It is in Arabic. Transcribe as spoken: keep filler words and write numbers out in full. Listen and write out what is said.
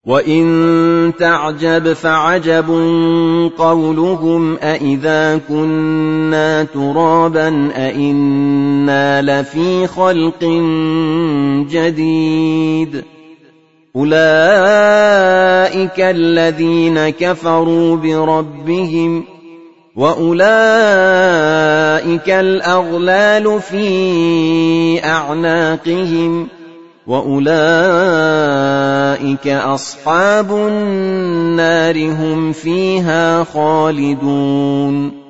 وَإِن تَعْجَبْ فَعَجَبٌ قَوْلُهُمْ أَإِذَا كُنَّا تُرَابًا أَإِنَّا لَفِي خَلْقٍ جَدِيدٍ أُولَئِكَ الَّذِينَ كَفَرُوا بِرَبِّهِمْ وَأُولَئِكَ الْأَغْلَالُ فِي أَعْنَاقِهِمْ وَأُولَئِكَ أَصْحَابُ النَّارِ هُمْ فِيهَا خَالِدُونَ